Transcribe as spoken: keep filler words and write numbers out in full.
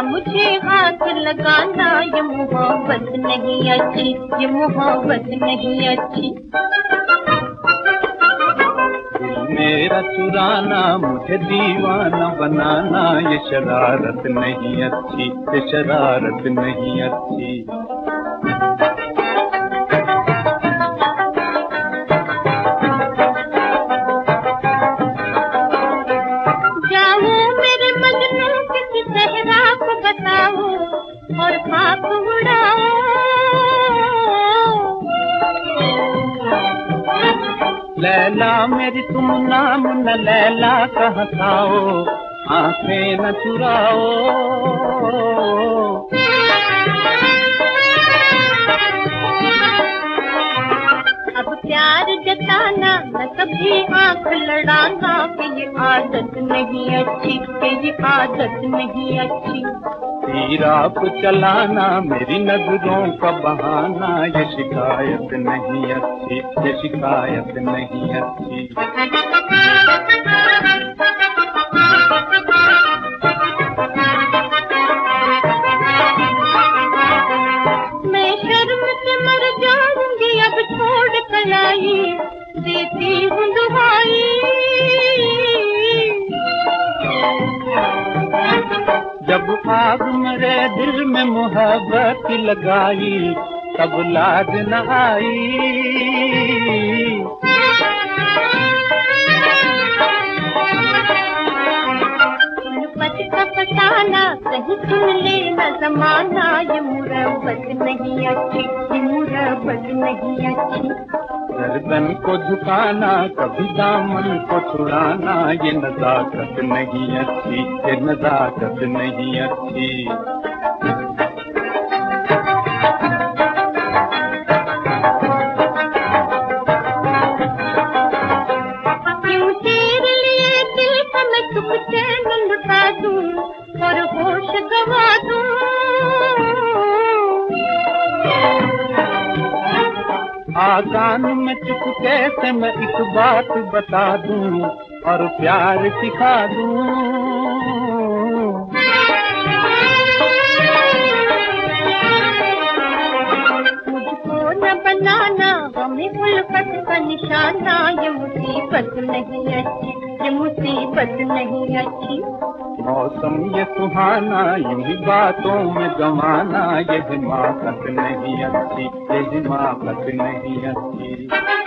मुझे हाथ लगाना, ये मोहब्बत नहीं अच्छी, ये मोहब्बत नहीं अच्छी। मेरा चुराना, मुझे दीवाना बनाना, ये शरारत नहीं अच्छी, ये शरारत नहीं अच्छी। जाओ मेरे मजनू किसी सहरा को बताओ और खाक उड़ाओ। लैला मेरी तुम नाम न लैला कहताओ, आंखें न चुराओ। अब प्यार जताना न कभी आंख लड़ाना, कि ये आदत नहीं अच्छी, कि ये आदत नहीं अच्छी। तीराप चलाना मेरी नजरों का बहाना, ये शिकायत नहीं अच्छी, ये शिकायत नहीं अच्छी। मैं शर्म से मर जाऊंगी अब छोड़ कलाई, देती हूँ दुहाई। जब आग मेरे दिल में मोहब्बत लगाई, तब लाज न आई। पत का फसाना कहीं सुन लेना जमाना, ये मुरब्बत नहीं अच्छी, ये मुरब्बत नहीं अच्छी। गर्दन को झुकाना, कभी दामन को छुड़ाना, ये नजाकत नहीं अच्छी, ये नजाकत नहीं अच्छी। क्यों तेरे लिए दिल का मैं सुख चैन लुटा दूं और होश गवा दूं। आकान में चुपके से मैं एक बात बता दूं और प्यार सिखा दूं। मुझको न बनाना हमें उल्फत का निशाना, ये मुसीबत नहीं अच्छी, ये मुसीबत नहीं अच्छी। मौसम ये सुहाना, यूं ही बातों में गंवाना, ये हिमाकत नहीं अच्छी, ये हिमाकत नहीं अच्छी।